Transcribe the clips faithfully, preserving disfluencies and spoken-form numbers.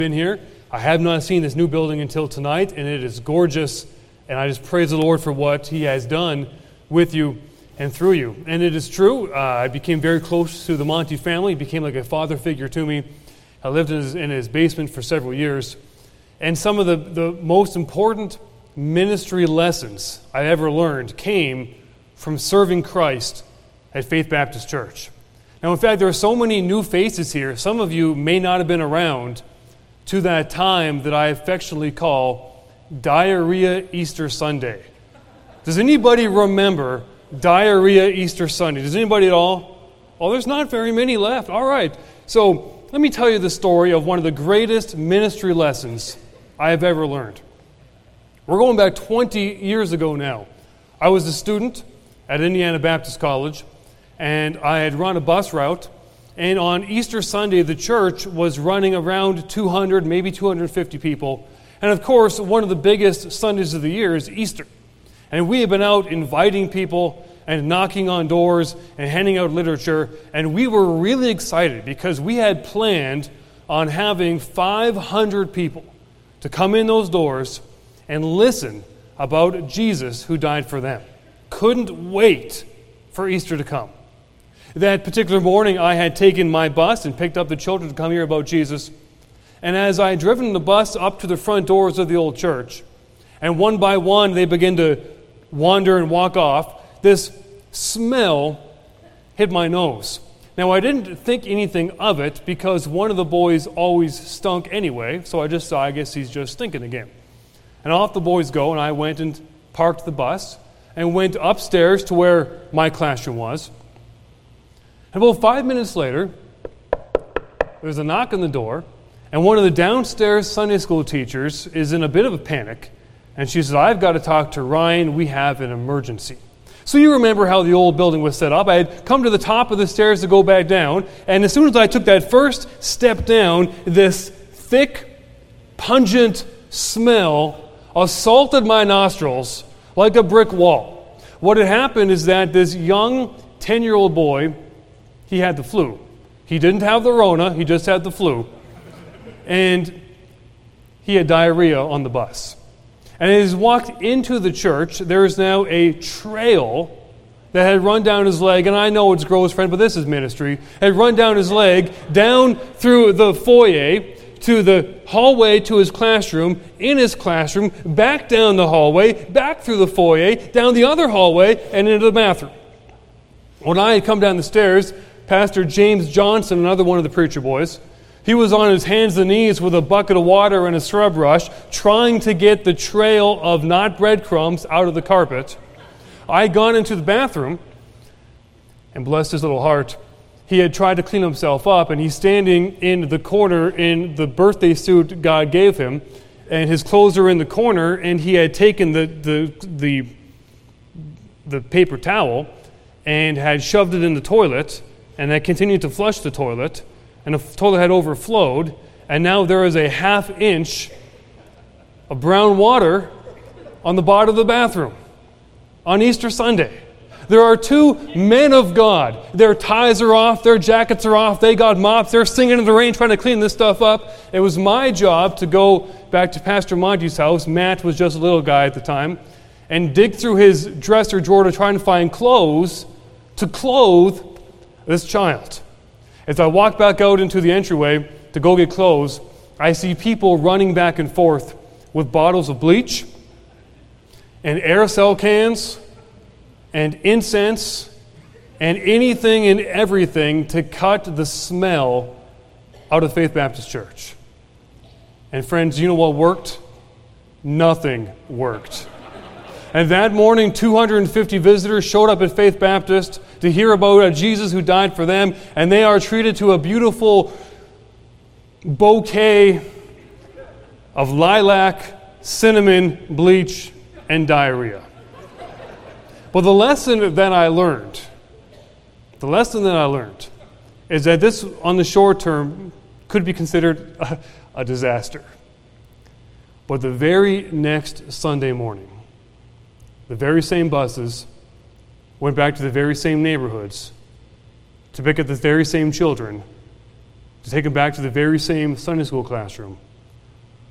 Been here. I have not seen this new building until tonight, and it is gorgeous, and I just praise the Lord for what He has done with you and through you. And it is true, uh, I became very close to the Monty family, became like a father figure to me. I lived in his, in his basement for several years, and some of the, the most important ministry lessons I ever learned came from serving Christ at Faith Baptist Church. Now, in fact, there are so many new faces here. Some of you may not have been around to that time that I affectionately call Diarrhea Easter Sunday. Does anybody remember Diarrhea Easter Sunday? Does anybody at all? Oh, there's not very many left. All right. So let me tell you the story of one of the greatest ministry lessons I have ever learned. We're going back twenty years ago now. I was a student at Indiana Baptist College, and I had run a bus route. And on Easter Sunday, the church was running around two hundred, maybe two hundred fifty people. And of course, one of the biggest Sundays of the year is Easter. And we have been out inviting people and knocking on doors and handing out literature. And we were really excited because we had planned on having five hundred people to come in those doors and listen about Jesus who died for them. Couldn't wait for Easter to come. That particular morning, I had taken my bus and picked up the children to come hear about Jesus. And as I had driven the bus up to the front doors of the old church, and one by one they began to wander and walk off, this smell hit my nose. Now, I didn't think anything of it because one of the boys always stunk anyway, so I just thought, I guess he's just stinking again. And off the boys go, and I went and parked the bus and went upstairs to where my classroom was. And about five minutes later, there's a knock on the door, and one of the downstairs Sunday school teachers is in a bit of a panic, and she says, I've got to talk to Ryan, we have an emergency. So you remember how the old building was set up. I had come to the top of the stairs to go back down, and as soon as I took that first step down, this thick, pungent smell assaulted my nostrils like a brick wall. What had happened is that this young ten-year-old boy, he had the flu. He didn't have the Rona, he just had the flu. And he had diarrhea on the bus. And as he walked into the church, there is now a trail that had run down his leg, and I know it's gross, friend, but this is ministry, had run down his leg, down through the foyer, to the hallway to his classroom, in his classroom, back down the hallway, back through the foyer, down the other hallway, and into the bathroom. When I had come down the stairs, Pastor James Johnson, another one of the preacher boys, he was on his hands and knees with a bucket of water and a scrub brush, trying to get the trail of not breadcrumbs out of the carpet. I had gone into the bathroom, and bless his little heart, he had tried to clean himself up, and he's standing in the corner in the birthday suit God gave him, and his clothes are in the corner, and he had taken the the the, the paper towel and had shoved it in the toilet, and had continued to flush the toilet, and the toilet had overflowed, and now there is a half inch of brown water on the bottom of the bathroom on Easter Sunday. There are two men of God. Their ties are off, their jackets are off, they got mops, they're singing in the rain trying to clean this stuff up. It was my job to go back to Pastor Monty's house. Matt was just a little guy at the time, and dig through his dresser drawer to try and find clothes to clothe this child. As I walk back out into the entryway to go get clothes, I see people running back and forth with bottles of bleach and aerosol cans and incense and anything and everything to cut the smell out of Faith Baptist Church. And friends, you know what worked? Nothing worked. And that morning, two hundred fifty visitors showed up at Faith Baptist to hear about a Jesus who died for them, and they are treated to a beautiful bouquet of lilac, cinnamon, bleach, and diarrhea. But the lesson that I learned, the lesson that I learned is that this, on the short term, could be considered a, a disaster. But the very next Sunday morning, the very same buses went back to the very same neighborhoods to pick up the very same children, to take them back to the very same Sunday school classroom,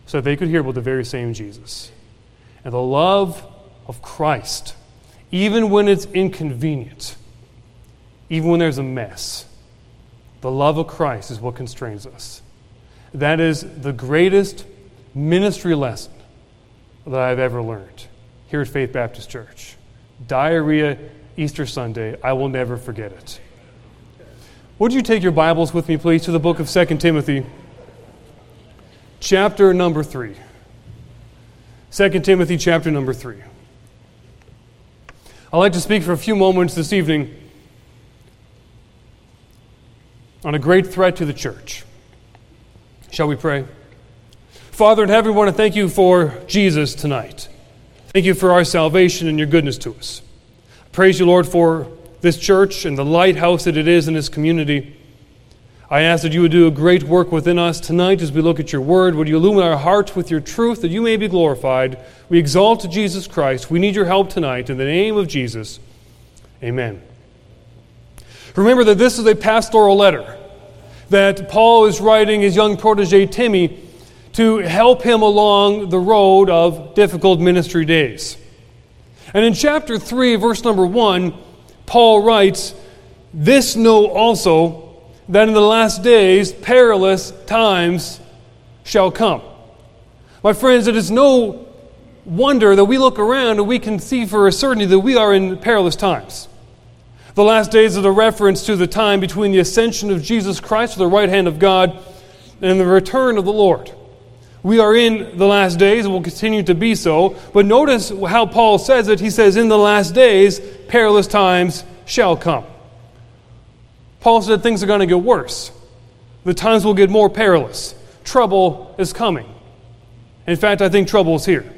so that they could hear about the very same Jesus. And the love of Christ, even when it's inconvenient, even when there's a mess, the love of Christ is what constrains us. That is the greatest ministry lesson that I've ever learned here at Faith Baptist Church. Diarrhea, Easter Sunday, I will never forget it. Would you take your Bibles with me, please, to the book of Second Timothy, chapter number three. Second Timothy, chapter number three. I'd like to speak for a few moments this evening on a great threat to the church. Shall we pray? Father in heaven, we want to thank you for Jesus tonight. Thank you for our salvation and your goodness to us. Praise you, Lord, for this church and the lighthouse that it is in this community. I ask that you would do a great work within us tonight as we look at your word. Would you illumine our hearts with your truth that you may be glorified? We exalt Jesus Christ. We need your help tonight. In the name of Jesus, amen. Remember that this is a pastoral letter that Paul is writing his young protege Timmy to help him along the road of difficult ministry days. And in chapter three, verse number one, Paul writes, "This know also, that in the last days perilous times shall come." My friends, it is no wonder that we look around and we can see for a certainty that we are in perilous times. The last days are the reference to the time between the ascension of Jesus Christ to the right hand of God and the return of the Lord. We are in the last days and will continue to be so. But notice how Paul says it. He says, in the last days, perilous times shall come. Paul said things are going to get worse. The times will get more perilous. Trouble is coming. In fact, I think trouble is here.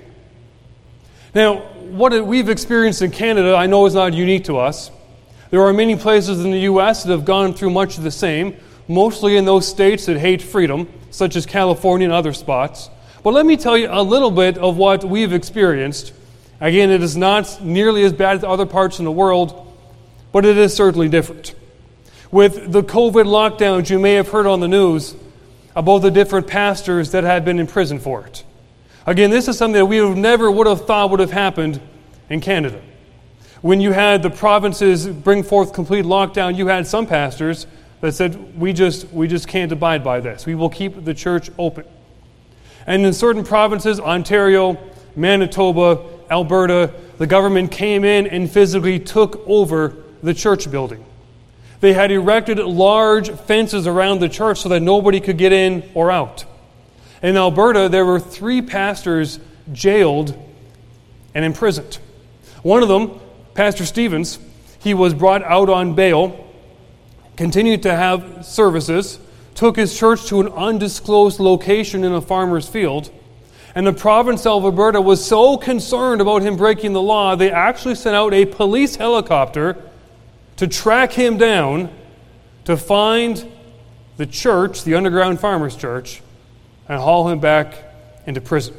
Now, what we've experienced in Canada, I know is not unique to us. There are many places in the U S that have gone through much of the same, mostly in those states that hate freedom, such as California and other spots. But let me tell you a little bit of what we've experienced. Again, it is not nearly as bad as other parts in the world, but it is certainly different. With the COVID lockdowns, you may have heard on the news about the different pastors that had been in prison for it. Again, this is something that we never would have thought would have happened in Canada. When you had the provinces bring forth complete lockdown, you had some pastors that said, we just we just can't abide by this. We will keep the church open. And in certain provinces, Ontario, Manitoba, Alberta, the government came in and physically took over the church building. They had erected large fences around the church so that nobody could get in or out. In Alberta, there were three pastors jailed and imprisoned. One of them, Pastor Stevens, he was brought out on bail, continued to have services, took his church to an undisclosed location in a farmer's field, and the province of Alberta was so concerned about him breaking the law, they actually sent out a police helicopter to track him down, to find the church, the underground farmers' church, and haul him back into prison.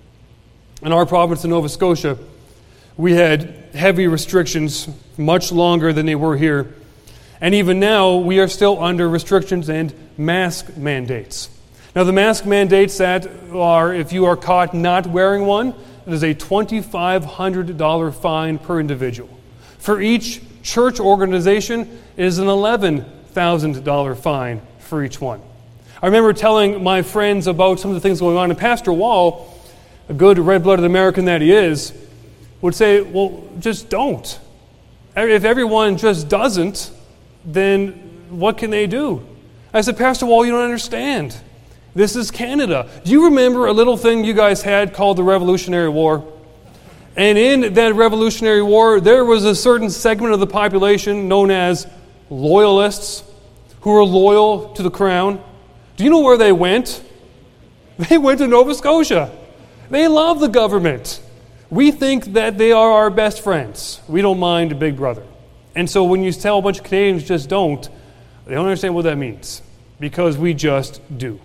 In our province of Nova Scotia, we had heavy restrictions, much longer than they were here. And even now, we are still under restrictions and mask mandates. Now, the mask mandates that are, if you are caught not wearing one, it is a twenty-five hundred dollars fine per individual. For each church organization, it is an eleven thousand dollars fine for each one. I remember telling my friends about some of the things going on, and Pastor Wall, a good red-blooded American that he is, would say, well, just don't. If everyone just doesn't, then what can they do? I said, Pastor Wall, you don't understand. This is Canada. Do you remember a little thing you guys had called the Revolutionary War? And in that Revolutionary War, there was a certain segment of the population known as loyalists who were loyal to the crown. Do you know where they went? They went to Nova Scotia. They love the government. We think that they are our best friends. We don't mind a big brother. And so when you tell a bunch of Canadians just don't, they don't understand what that means, because we just do.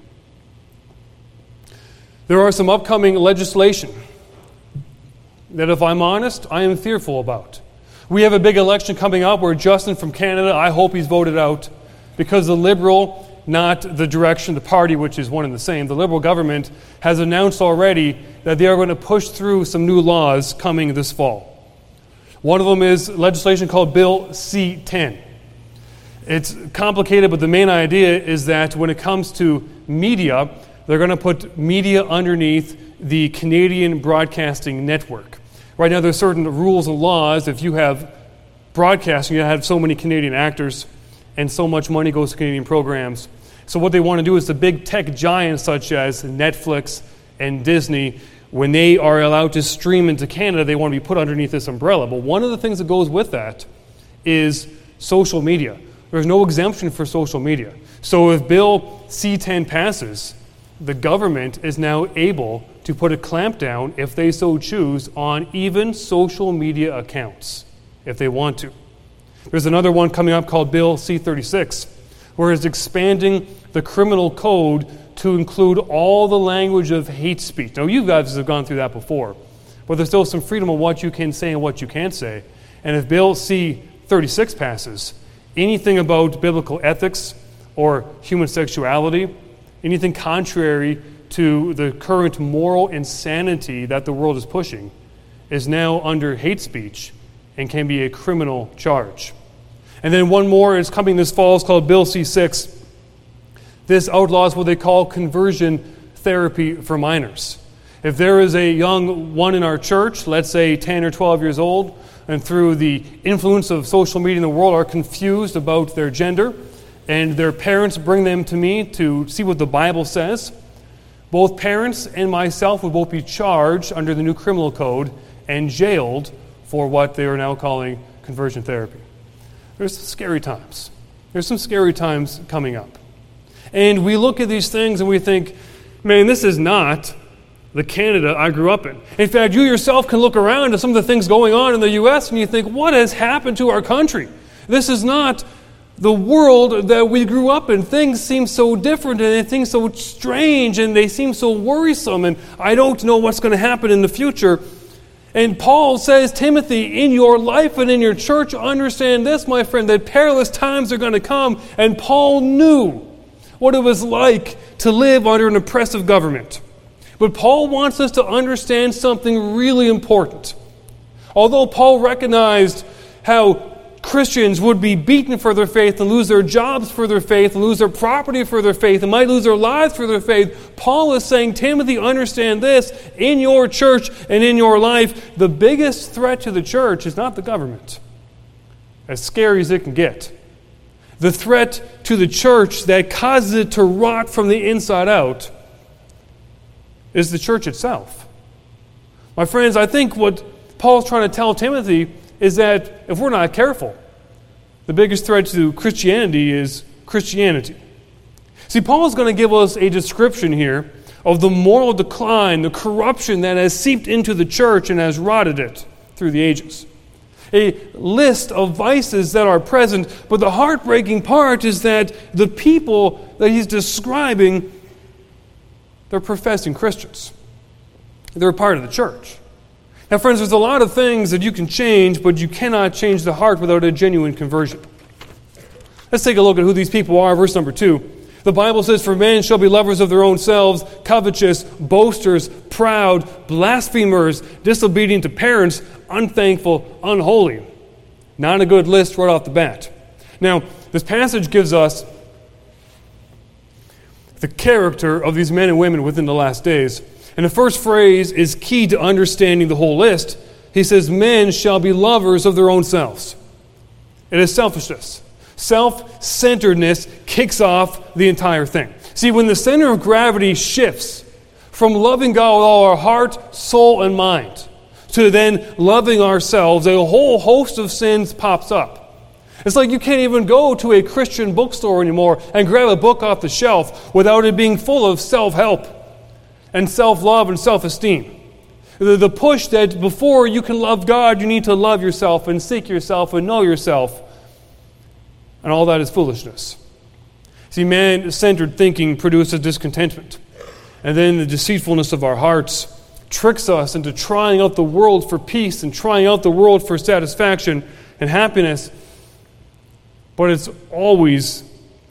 There are some upcoming legislation that, if I'm honest, I am fearful about. We have a big election coming up where Justin from Canada, I hope he's voted out, because the Liberal not the direction of the party, which is one and the same. The Liberal government has announced already that they are going to push through some new laws coming this fall. One of them is legislation called Bill C ten. It's complicated, but the main idea is that when it comes to media, they're going to put media underneath the Canadian Broadcasting Network. Right now, there's certain rules and laws. If you have broadcasting, you have so many Canadian actors, and so much money goes to Canadian programs. So what they want to do is the big tech giants such as Netflix and Disney, when they are allowed to stream into Canada, they want to be put underneath this umbrella. But one of the things that goes with that is social media. There's no exemption for social media. So if Bill C ten passes, the government is now able to put a clamp down, if they so choose, on even social media accounts, if they want to. There's another one coming up called Bill C thirty-six, where it's expanding the criminal code to include all the language of hate speech. Now, you guys have gone through that before, but there's still some freedom on what you can say and what you can't say. And if Bill C thirty-six passes, anything about biblical ethics or human sexuality, anything contrary to the current moral insanity that the world is pushing, is now under hate speech and can be a criminal charge. And then one more is coming this fall. It's called Bill C six. This outlaws what they call conversion therapy for minors. If there is a young one in our church, let's say ten or twelve years old, and through the influence of social media in the world are confused about their gender, and their parents bring them to me to see what the Bible says, both parents and myself would both be charged under the new criminal code and jailed for what they are now calling conversion therapy. There's some scary times. There's some scary times coming up. And we look at these things and we think, man, this is not the Canada I grew up in. In fact, you yourself can look around at some of the things going on in the U S and you think, what has happened to our country? This is not the world that we grew up in. Things seem so different and things so strange and they seem so worrisome, and I don't know what's going to happen in the future. And Paul says, Timothy, in your life and in your church, understand this, my friend, that perilous times are going to come. And Paul knew what it was like to live under an oppressive government. But Paul wants us to understand something really important. Although Paul recognized how Christians would be beaten for their faith and lose their jobs for their faith and lose their property for their faith and might lose their lives for their faith, Paul is saying, Timothy, understand this, in your church and in your life, the biggest threat to the church is not the government, as scary as it can get. The threat to the church that causes it to rot from the inside out is the church itself. My friends, I think what Paul's trying to tell Timothy is that if we're not careful, the biggest threat to Christianity is Christianity. See, Paul is going to give us a description here of the moral decline, the corruption that has seeped into the church and has rotted it through the ages. A list of vices that are present, but the heartbreaking part is that the people that he's describing, they're professing Christians. They're a part of the church. Now, friends, there's a lot of things that you can change, but you cannot change the heart without a genuine conversion. Let's take a look at who these people are. Verse number two. The Bible says, for men shall be lovers of their own selves, covetous, boasters, proud, blasphemers, disobedient to parents, unthankful, unholy. Not a good list right off the bat. Now, this passage gives us the character of these men and women within the last days. And the first phrase is key to understanding the whole list. He says, men shall be lovers of their own selves. It is selfishness. Self-centeredness kicks off the entire thing. See, when the center of gravity shifts from loving God with all our heart, soul, and mind to then loving ourselves, a whole host of sins pops up. It's like you can't even go to a Christian bookstore anymore and grab a book off the shelf without it being full of self-help and self-love and self-esteem. The, the push that before you can love God, you need to love yourself and seek yourself and know yourself. And all that is foolishness. See, man-centered thinking produces discontentment. And then the deceitfulness of our hearts tricks us into trying out the world for peace and trying out the world for satisfaction and happiness. But it's always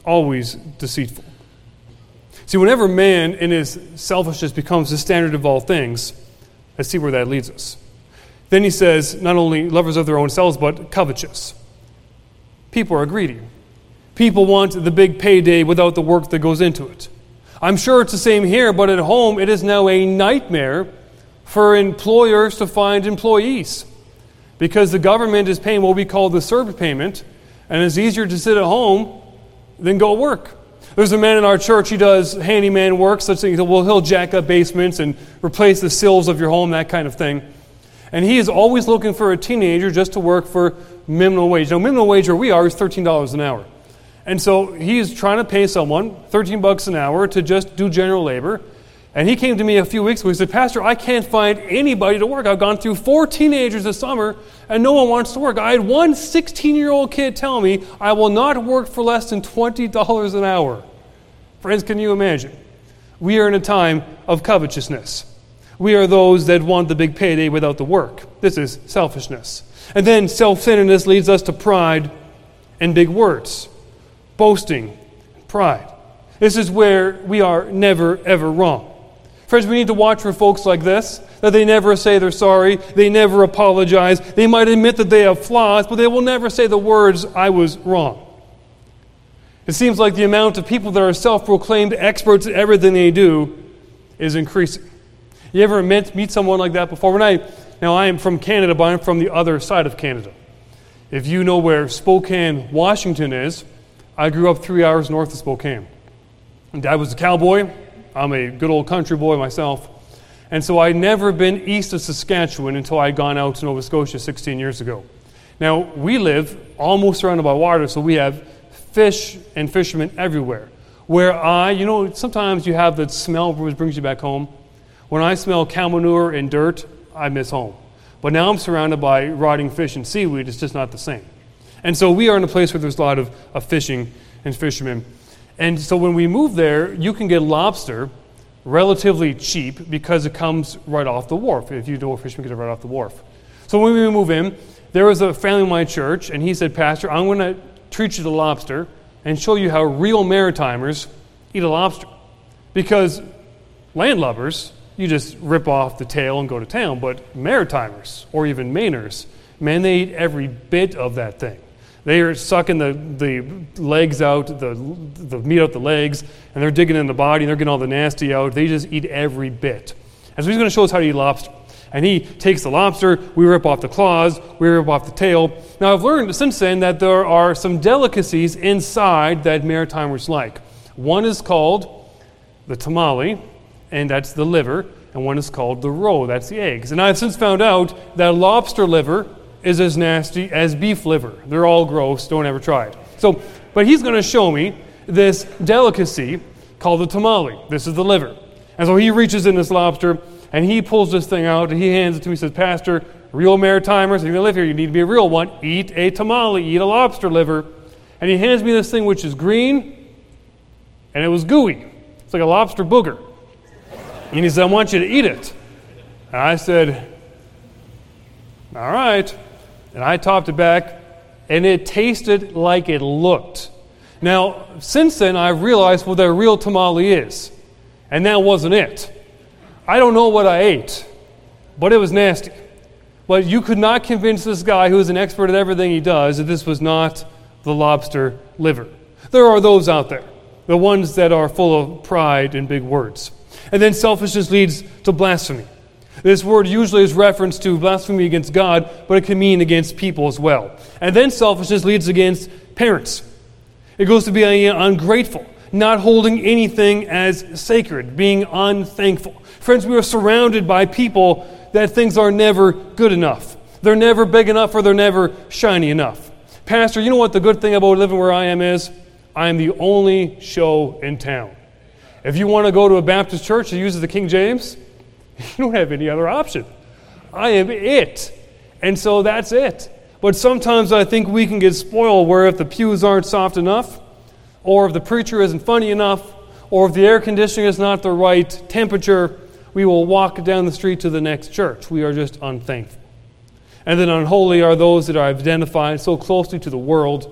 always deceitful. See, whenever man in his selfishness becomes the standard of all things, let's see where that leads us. Then he says, not only lovers of their own selves, but covetous. People are greedy. People want the big payday without the work that goes into it. I'm sure it's the same here, but at home it is now a nightmare for employers to find employees because the government is paying what we call the service payment, and it's easier to sit at home than go work. There's a man in our church, he does handyman work, such things. Well, he'll jack up basements and replace the sills of your home, that kind of thing. And he is always looking for a teenager just to work for minimum wage. Now, minimum wage where we are is thirteen dollars an hour. And so he's trying to pay someone thirteen bucks an hour to just do general labor. And he came to me a few weeks ago. He said, Pastor, I can't find anybody to work. I've gone through four teenagers this summer, and no one wants to work. I had one sixteen-year-old kid tell me, I will not work for less than twenty dollars an hour. Friends, can you imagine? We are in a time of covetousness. We are those that want the big payday without the work. This is selfishness. And then self-centeredness leads us to pride and big words. Boasting, pride. This is where we are never, ever wrong. Friends, we need to watch for folks like this, that they never say they're sorry, they never apologize, they might admit that they have flaws, but they will never say the words, I was wrong. It seems like the amount of people that are self-proclaimed experts at everything they do is increasing. You ever met, meet someone like that before? When I, now I am from Canada, but I'm from the other side of Canada. If you know where Spokane, Washington is, I grew up three hours north of Spokane. Dad was a cowboy. I'm a good old country boy myself. And so I'd never been east of Saskatchewan until I'd gone out to Nova Scotia sixteen years ago. Now, we live almost surrounded by water, so we have fish and fishermen everywhere. Where I, you know, sometimes you have that smell which brings you back home. When I smell cow manure and dirt, I miss home. But now I'm surrounded by rotting fish and seaweed. It's just not the same. And so we are in a place where there's a lot of, of fishing and fishermen. And so when we move there, you can get lobster relatively cheap because it comes right off the wharf. If you know a fisherman, get it right off the wharf. So when we move in, there was a family in my church, and he said, Pastor, I'm going to treat you to lobster and show you how real Maritimers eat a lobster. Because landlubbers, you just rip off the tail and go to town. But Maritimers, or even Mainers, man, they eat every bit of that thing. They are sucking the, the legs out, the, the meat out the legs, and they're digging in the body, and they're getting all the nasty out. They just eat every bit. And so he's going to show us how to eat lobster. And he takes the lobster, we rip off the claws, we rip off the tail. Now I've learned since then that there are some delicacies inside that Maritimers like. One is called the tamale, and that's the liver, and one is called the roe, that's the eggs. And I've since found out that lobster liver is as nasty as beef liver. They're all gross, don't ever try it. So, but he's going to show me this delicacy called the tamale. This is the liver. And so he reaches in this lobster, and he pulls this thing out, and he hands it to me. He says, Pastor, real Maritimers, if you're going to live here, you need to be a real one. Eat a tamale, eat a lobster liver. And he hands me this thing which is green, and it was gooey. It's like a lobster booger. And he said, I want you to eat it. And I said, all right. And I topped it back, and it tasted like it looked. Now, since then, I've realized what a real tamale is. And that wasn't it. I don't know what I ate, but it was nasty. But you could not convince this guy who is an expert at everything he does that this was not the lobster liver. There are those out there, the ones that are full of pride and big words. And then selfishness leads to blasphemy. This word usually is reference to blasphemy against God, but it can mean against people as well. And then selfishness leads against parents. It goes to being ungrateful, not holding anything as sacred, being unthankful. Friends, we are surrounded by people that things are never good enough. They're never big enough, or they're never shiny enough. Pastor, you know what the good thing about living where I am is? I am the only show in town. If you want to go to a Baptist church that uses the King James, you don't have any other option. I am it. And so that's it. But sometimes I think we can get spoiled where if the pews aren't soft enough, or if the preacher isn't funny enough, or if the air conditioning is not the right temperature, we will walk down the street to the next church. We are just unthankful. And then unholy are those that are identified so closely to the world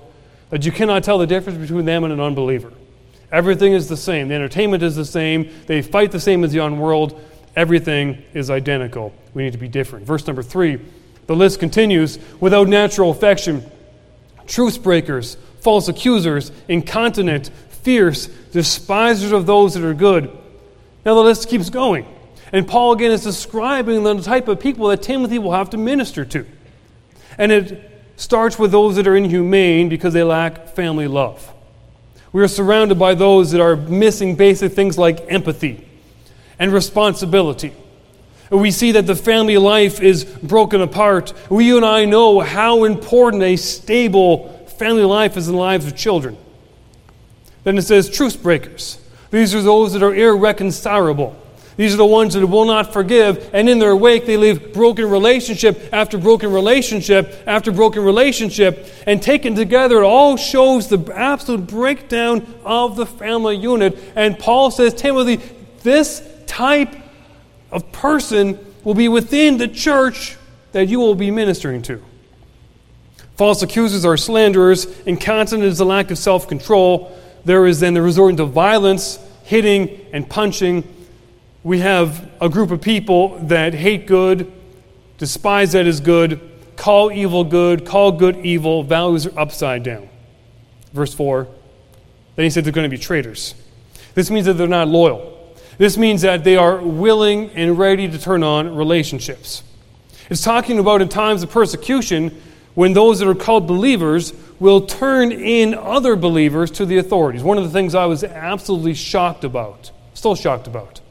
that you cannot tell the difference between them and an unbeliever. Everything is the same. The entertainment is the same. They fight the same as the unworld. Everything is identical. We need to be different. Verse number three, the list continues. Without natural affection, truce breakers, false accusers, incontinent, fierce, despisers of those that are good. Now the list keeps going. And Paul again is describing the type of people that Timothy will have to minister to. And it starts with those that are inhumane because they lack family love. We are surrounded by those that are missing basic things like empathy and responsibility. We see that the family life is broken apart. We, you and I know how important a stable family life is in the lives of children. Then it says truce breakers. These are those that are irreconcilable. These are the ones that will not forgive, and in their wake they leave broken relationship after broken relationship after broken relationship, and taken together it all shows the absolute breakdown of the family unit. And Paul says, Timothy, this type of person will be within the church that you will be ministering to. False accusers are slanderers. Incontinent is a lack of self-control. There is then the resorting to violence, hitting and punching. We have a group of people that hate good, despise that is good, call evil good, call good evil. Values are upside down. Verse four, then he said they're going to be traitors. This means that they're not loyal. This means that they are willing and ready to turn on relationships. It's talking about in times of persecution when those that are called believers will turn in other believers to the authorities. One of the things I was absolutely shocked about, still shocked about,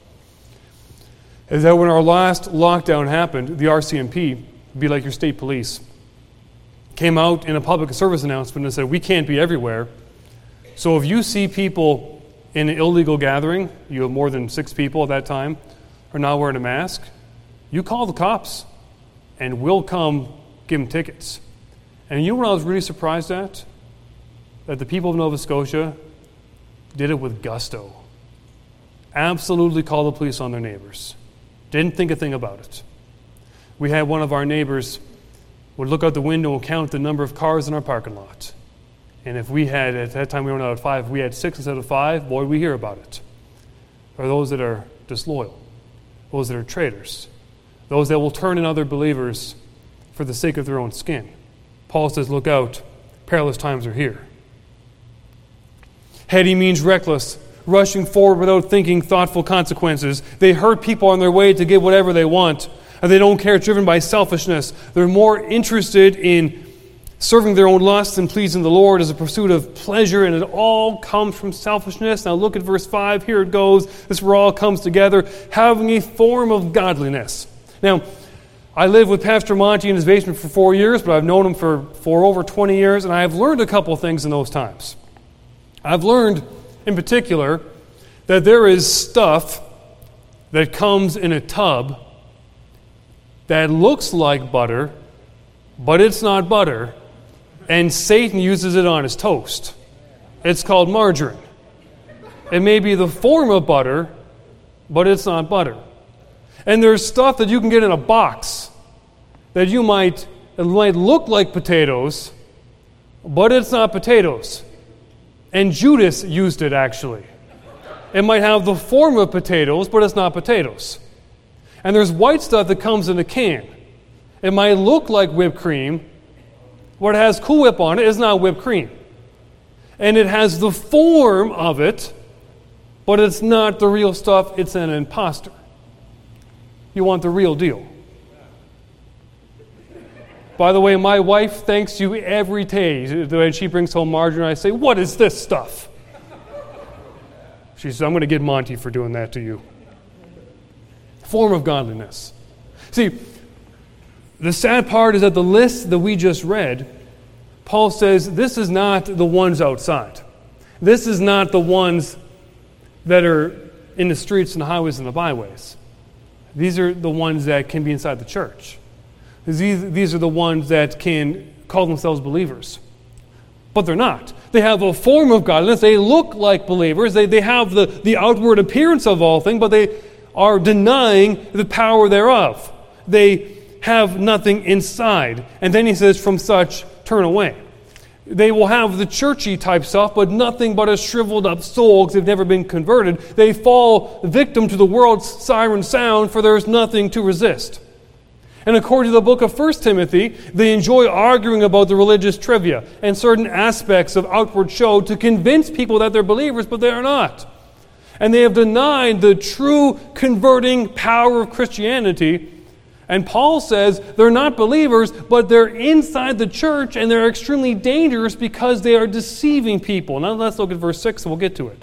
is that when our last lockdown happened, the R C M P, be like your state police, came out in a public service announcement and said, we can't be everywhere. So if you see people in an illegal gathering, you have more than six people at that time, are not wearing a mask, you call the cops and we'll come give them tickets. And you know what I was really surprised at? That the people of Nova Scotia did it with gusto. Absolutely called the police on their neighbors. Didn't think a thing about it. We had one of our neighbors would look out the window and count the number of cars in our parking lot. And if we had, at that time we were out of five, if we had six instead of five, boy, we hear about it. Are those that are disloyal, those that are traitors, those that will turn in other believers for the sake of their own skin. Paul says, look out, perilous times are here. Heady means reckless, rushing forward without thinking thoughtful consequences. They hurt people on their way to get whatever they want, and they don't care, driven by selfishness. They're more interested in serving their own lusts and pleasing the Lord as a pursuit of pleasure, and it all comes from selfishness. Now look at verse five. Here it goes. This where all comes together. Having a form of godliness. Now, I lived with Pastor Monty in his basement for four years, but I've known him for, for over twenty years, and I've learned a couple of things in those times. I've learned, in particular, that there is stuff that comes in a tub that looks like butter, but it's not butter, and Satan uses it on his toast. It's called margarine. It may be the form of butter, but it's not butter. And there's stuff that you can get in a box that you might, it might look like potatoes, but it's not potatoes. And Judas used it, actually. It might have the form of potatoes, but it's not potatoes. And there's white stuff that comes in a can. It might look like whipped cream, but it has Cool Whip on it. It's not whipped cream. And it has the form of it, but it's not the real stuff. It's an imposter. You want the real deal. By the way, my wife thanks you every day when she brings home margarine. I say, what is this stuff? She says, I'm going to get Monty for doing that to you. Form of godliness. See, the sad part is that the list that we just read, Paul says this is not the ones outside. This is not the ones that are in the streets and the highways and the byways. These are the ones that can be inside the church. These, these are the ones that can call themselves believers. But they're not. They have a form of godliness. They look like believers. They, they have the, the outward appearance of all things, but they are denying the power thereof. They have nothing inside. And then he says, from such, turn away. They will have the churchy type stuff, but nothing but a shriveled up soul because they've never been converted. They fall victim to the world's siren sound, for there is nothing to resist. And according to the book of First Timothy, they enjoy arguing about the religious trivia and certain aspects of outward show to convince people that they're believers, but they are not. And they have denied the true converting power of Christianity. And Paul says they're not believers, but they're inside the church, and they're extremely dangerous because they are deceiving people. Now let's look at verse six, and we'll get to it.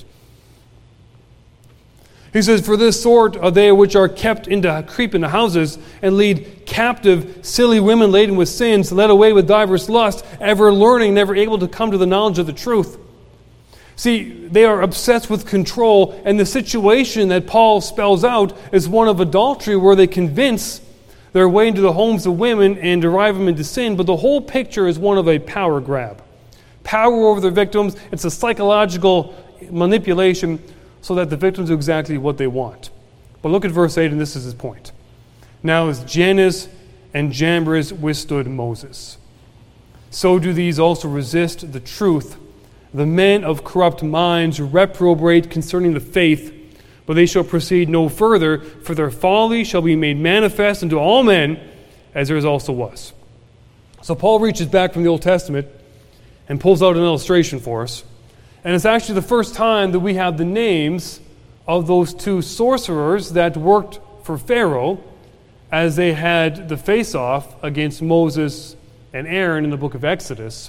He says, "For this sort are they which are kept into creep into houses, and lead captive silly women laden with sins, led away with divers lusts, ever learning, never able to come to the knowledge of the truth." See, they are obsessed with control, and the situation that Paul spells out is one of adultery, where they convince their way into the homes of women and drive them into sin, but the whole picture is one of a power grab. Power over their victims. It's a psychological manipulation so that the victims do exactly what they want. But look at verse eight, and this is his point. "Now as Jannes and Jambres withstood Moses, so do these also resist the truth. The men of corrupt minds reprobate concerning the faith, but they shall proceed no further, for their folly shall be made manifest unto all men, as theirs also was." So Paul reaches back from the Old Testament and pulls out an illustration for us. And it's actually the first time that we have the names of those two sorcerers that worked for Pharaoh as they had the face-off against Moses and Aaron in the book of Exodus,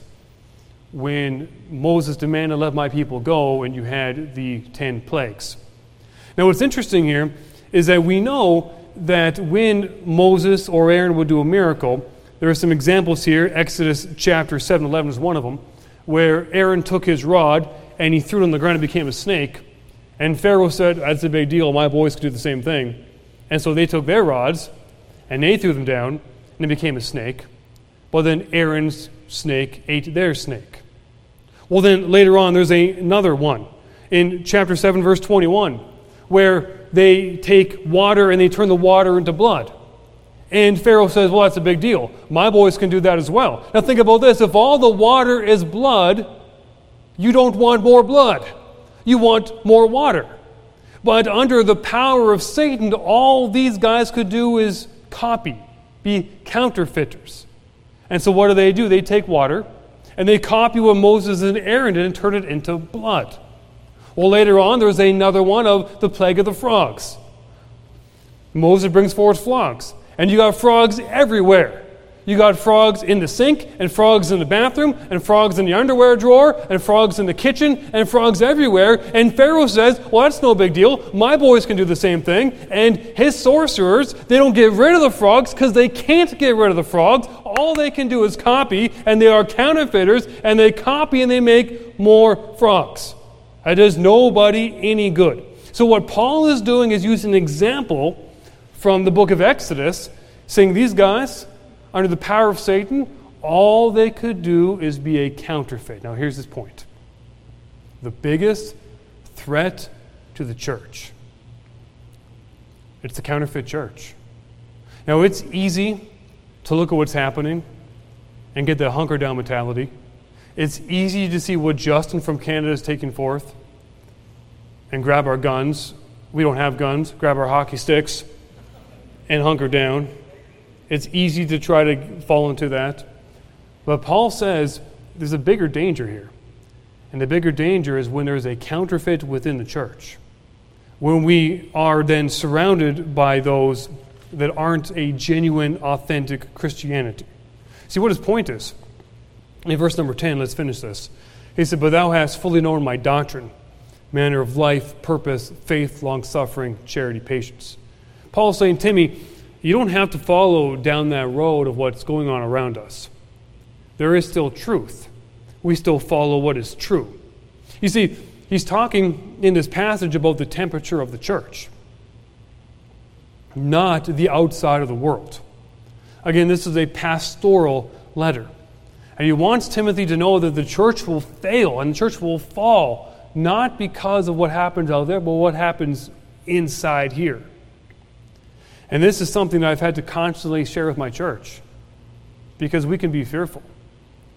when Moses demanded, "Let my people go," and you had the ten plagues. Now what's interesting here is that we know that when Moses or Aaron would do a miracle, there are some examples here. Exodus chapter seven eleven is one of them, where Aaron took his rod and he threw it on the ground and became a snake. And Pharaoh said, "That's a big deal, my boys could do the same thing." And so they took their rods and they threw them down and it became a snake. But then Aaron's snake ate their snake. Well then later on there's a, another one in chapter seven verse twenty-one, where they take water and they turn the water into blood. And Pharaoh says, "Well, that's a big deal. My boys can do that as well." Now think about this. If all the water is blood, you don't want more blood. You want more water. But under the power of Satan, all these guys could do is copy, be counterfeiters. And so what do they do? They take water and they copy what Moses and Aaron did and turn it into blood. Well, later on, there's another one of the plague of the frogs. Moses brings forth frogs. And you got frogs everywhere. You got frogs in the sink, and frogs in the bathroom, and frogs in the underwear drawer, and frogs in the kitchen, and frogs everywhere. And Pharaoh says, "Well, that's no big deal. My boys can do the same thing." And his sorcerers, they don't get rid of the frogs because they can't get rid of the frogs. All they can do is copy, and they are counterfeiters, and they copy and they make more frogs. That does nobody any good. So what Paul is doing is using an example from the book of Exodus, saying these guys, under the power of Satan, all they could do is be a counterfeit. Now here's his point. The biggest threat to the church, it's the counterfeit church. Now it's easy to look at what's happening and get the hunker down mentality. It's easy to see what Justin from Canada is taking forth and grab our guns. We don't have guns. Grab our hockey sticks and hunker down. It's easy to try to fall into that. But Paul says there's a bigger danger here. And the bigger danger is when there's a counterfeit within the church. When we are then surrounded by those that aren't a genuine, authentic Christianity. See what his point is. In verse number ten, let's finish this. He said, "But thou hast fully known my doctrine, manner of life, purpose, faith, long-suffering, charity, patience." Paul's saying, Timmy, you don't have to follow down that road of what's going on around us. There is still truth. We still follow what is true. You see, he's talking in this passage about the temperature of the church, not the outside of the world. Again, this is a pastoral letter. And he wants Timothy to know that the church will fail and the church will fall, not because of what happens out there, but what happens inside here. And this is something that I've had to constantly share with my church, because we can be fearful.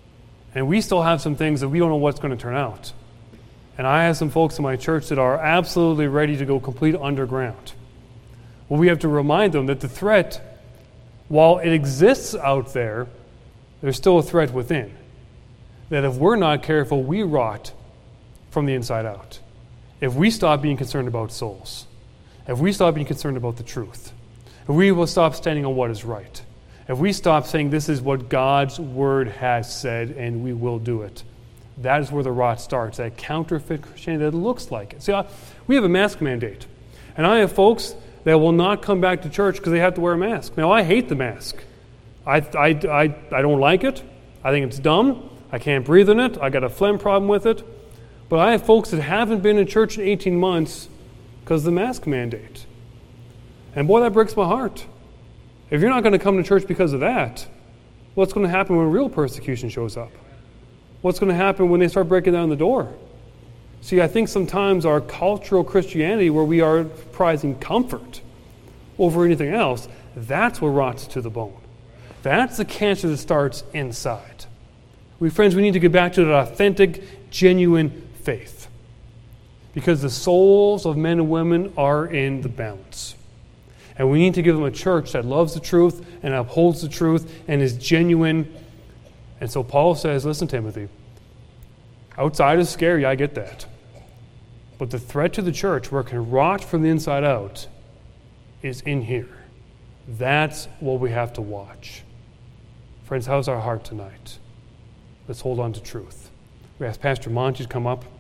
And we still have some things that we don't know what's going to turn out. And I have some folks in my church that are absolutely ready to go complete underground. Well, we have to remind them that the threat, while it exists out there, there's still a threat within. That if we're not careful, we rot from the inside out. If we stop being concerned about souls, if we stop being concerned about the truth, if we will stop standing on what is right, if we stop saying this is what God's word has said and we will do it, that is where the rot starts, that counterfeit Christianity that looks like it. See, I, we have a mask mandate, and I have folks that will not come back to church because they have to wear a mask. Now, I hate the mask. I, I, I, I don't like it. I think it's dumb. I can't breathe in it. I got a phlegm problem with it. But I have folks that haven't been in church in eighteen months because of the mask mandate. And boy, that breaks my heart. If you're not going to come to church because of that, what's going to happen when real persecution shows up? What's going to happen when they start breaking down the door? See, I think sometimes our cultural Christianity, where we are prizing comfort over anything else, that's what rots to the bone. That's the cancer that starts inside. We friends, we need to get back to that authentic, genuine faith. Because the souls of men and women are in the balance. And we need to give them a church that loves the truth and upholds the truth and is genuine. And so Paul says, listen, Timothy, outside is scary, I get that. But the threat to the church, where it can rot from the inside out, is in here. That's what we have to watch. Friends, how's our heart tonight? Let's hold on to truth. We ask Pastor Monty to come up.